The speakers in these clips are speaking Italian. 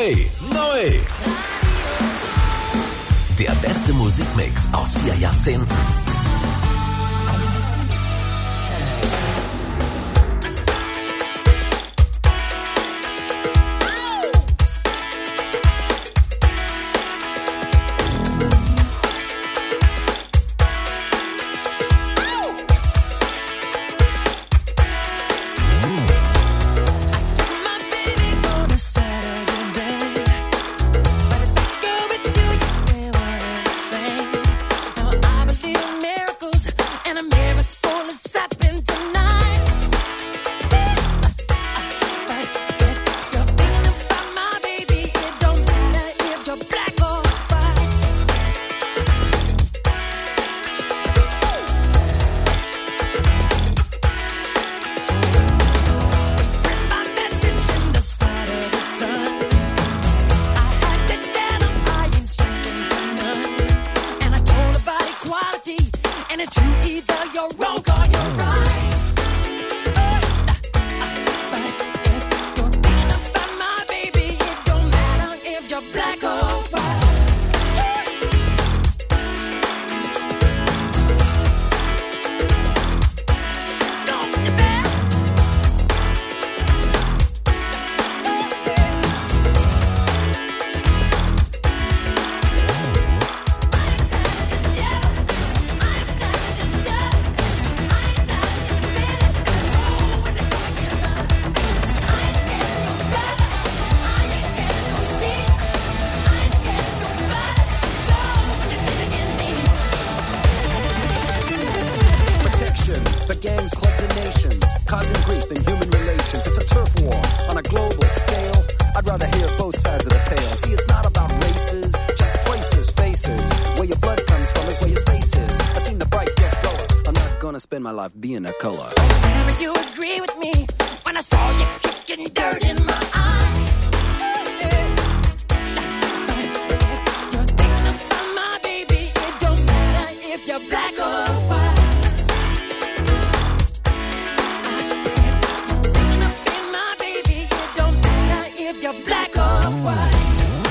Neu. Der beste Musikmix aus 4 Jahrzehnten. Spend my life being a color. Whenever you agree with me, when I saw you kicking dirt in my eye. You're thinking about my baby, it don't matter if you're black or white. I said, you're thinking about my baby, it don't matter if you're black or white.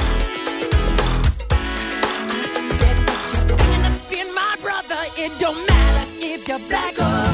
I said, you're thinking about my brother, it don't matter if you're black or white.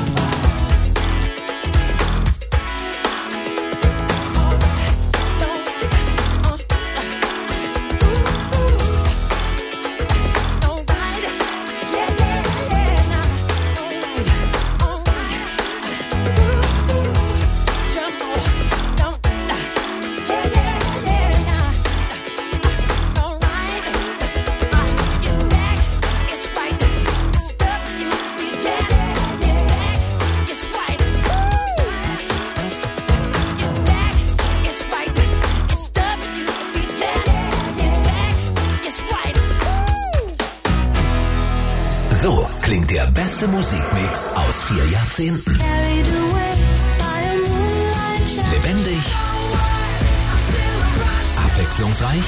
So klingt der beste Musikmix aus 4 Jahrzehnten. Lebendig, abwechslungsreich,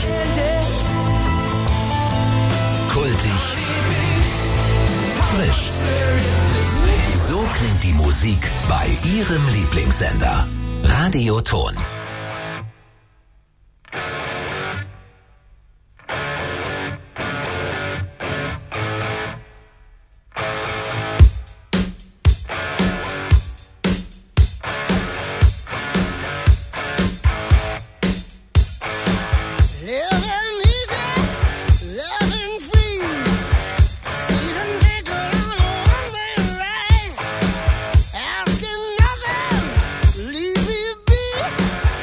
kultig, frisch. So klingt die Musik bei Ihrem Lieblingssender. Radio Ton. Asking nothing, leave me be.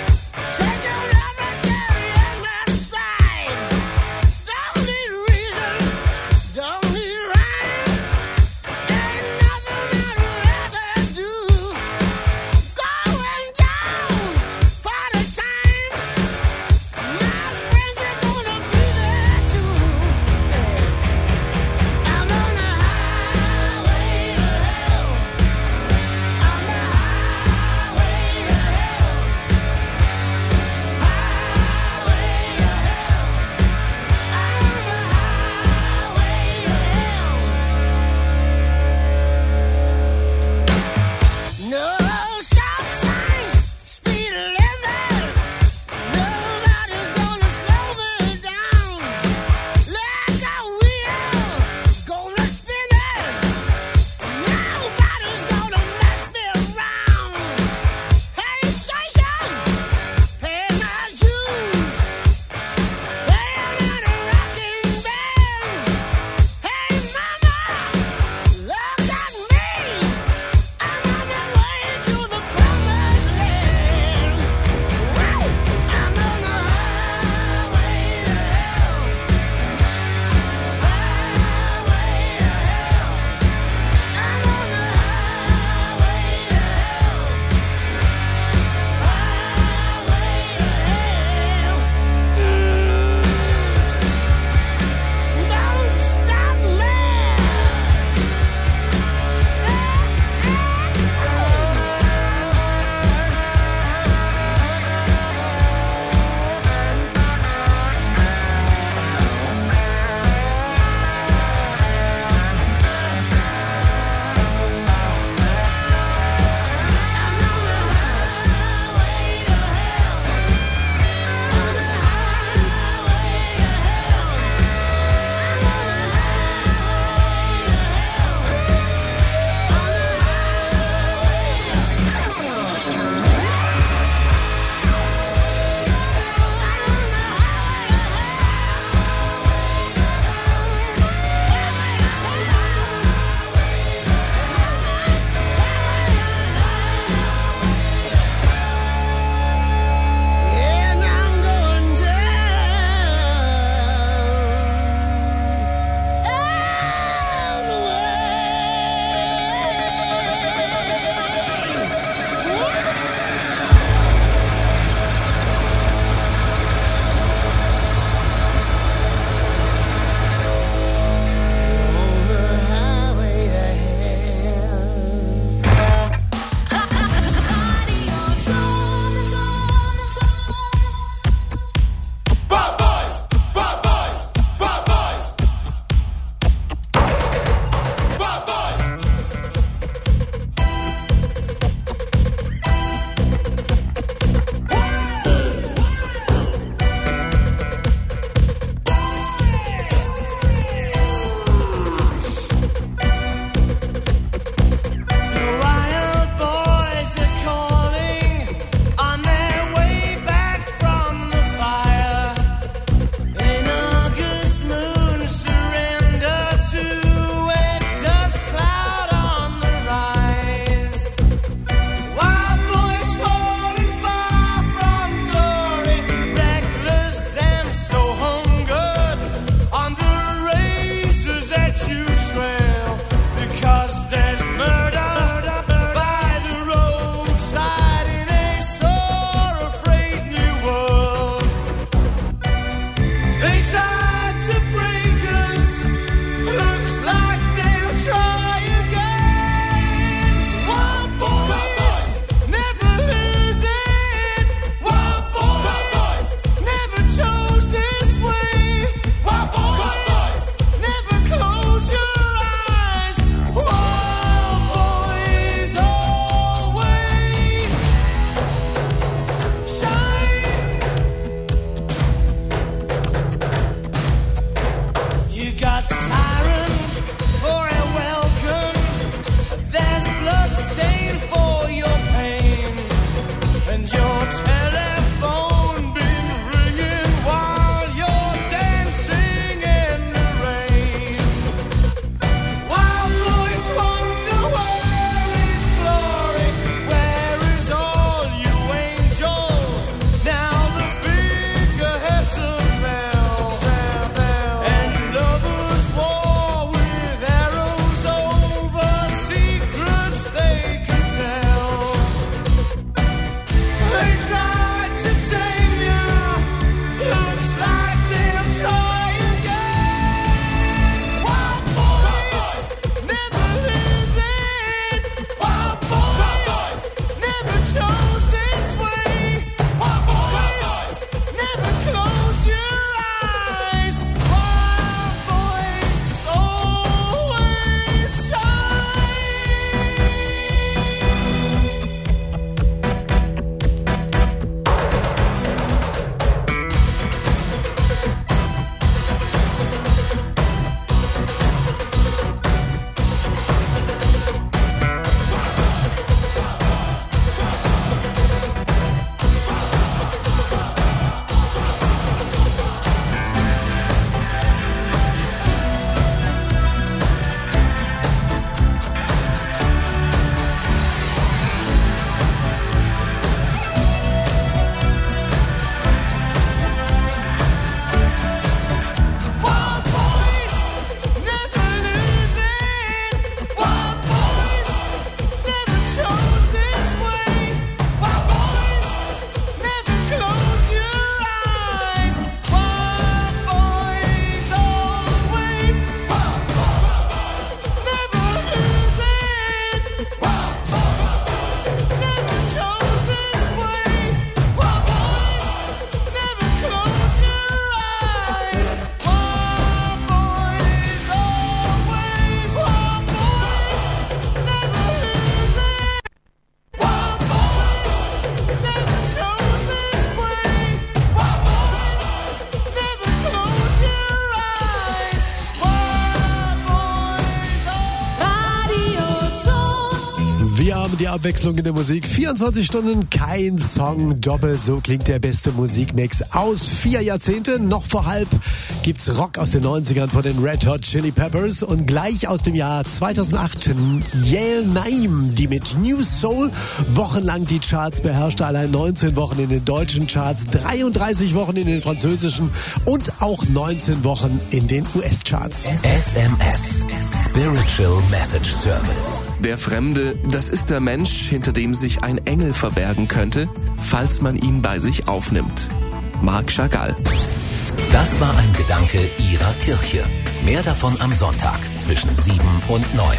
die Abwechslung in der Musik. 24 Stunden, kein Song doppelt. So klingt der beste Musikmix aus 4 Jahrzehnten. Noch vor halb gibt's Rock aus den 90ern von den Red Hot Chili Peppers. Und gleich aus dem Jahr 2008 Yael Naim, die mit New Soul wochenlang die Charts beherrschte. Allein 19 Wochen in den deutschen Charts, 33 Wochen in den französischen und auch 19 Wochen in den US-Charts. SMS, Spiritual Message Service. Der Fremde, das ist der Mensch, hinter dem sich ein Engel verbergen könnte, falls man ihn bei sich aufnimmt. Marc Chagall. Das war ein Gedanke Ihrer Kirche. Mehr davon am Sonntag zwischen 7 und 9.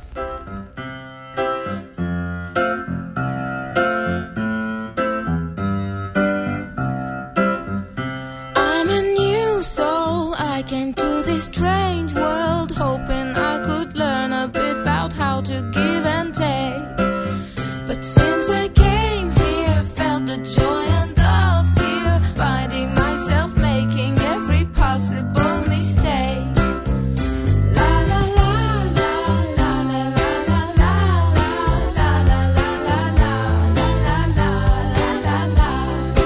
I'm a new soul. I came to this strange world hoping I could learn a bit about how to give and take. But since I came here, felt the joy and the fear, finding myself making every possible mistake. La la la la la la la la la la la la la la la la la la.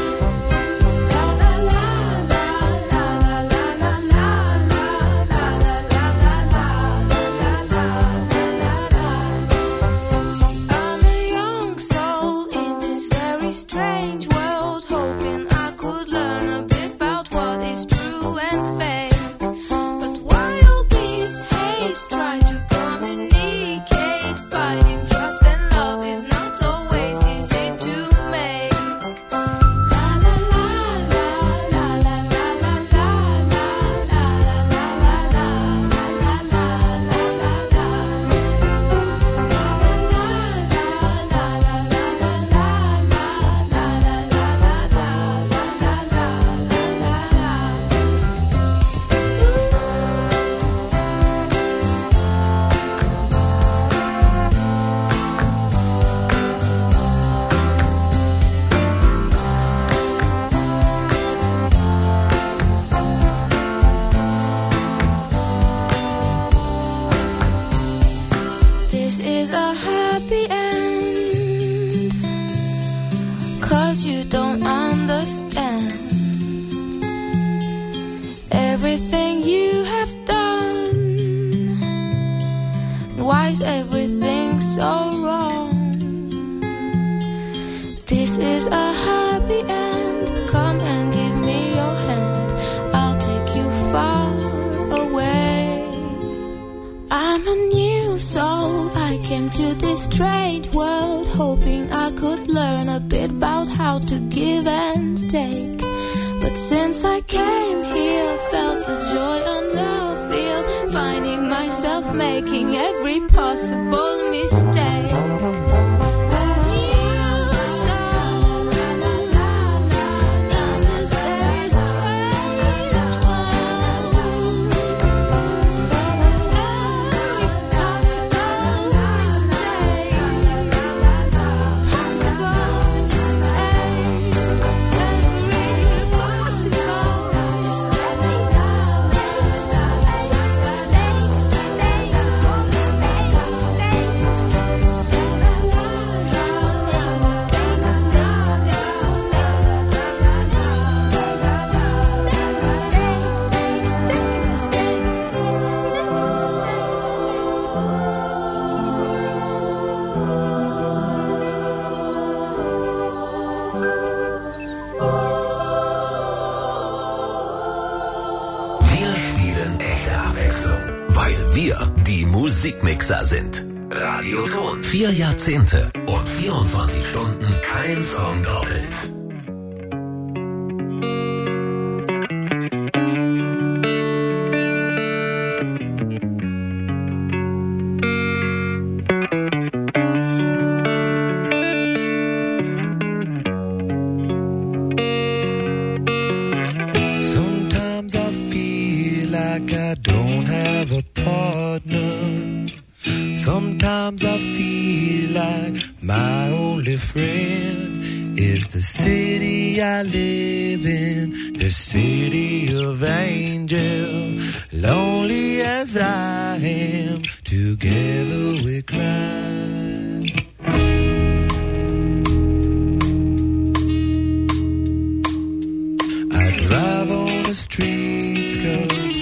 I'm a young soul in this very strange world, hoping I could learn a bit about what is true and fake. But why all this hate? Try to communicate. Finding trust and love is not always easy to make. La la la la la la la la la la la la la This is a happy end, 'cause you don't understand everything you have done. Why is everything so wrong? This is a happy end. Come and give me your hand. I'll take you far away. I'm a new soul. I came to this strange world hoping I could learn a bit about how to give and take. But since I came here, felt the joy and the fear, finding myself making every possible mistake. A new soul, la la la la, in this very strange world. Wir spielen echte Abwechslung, weil wir die Musikmixer sind. Radioton. 4 Jahrzehnte und 24 Stunden, kein Song doppelt. Sometimes I feel like I don't have a partner. Sometimes I feel like my only friend is the city I live in, the city of angels. Lonely as I am, together we cry. streets, 'cause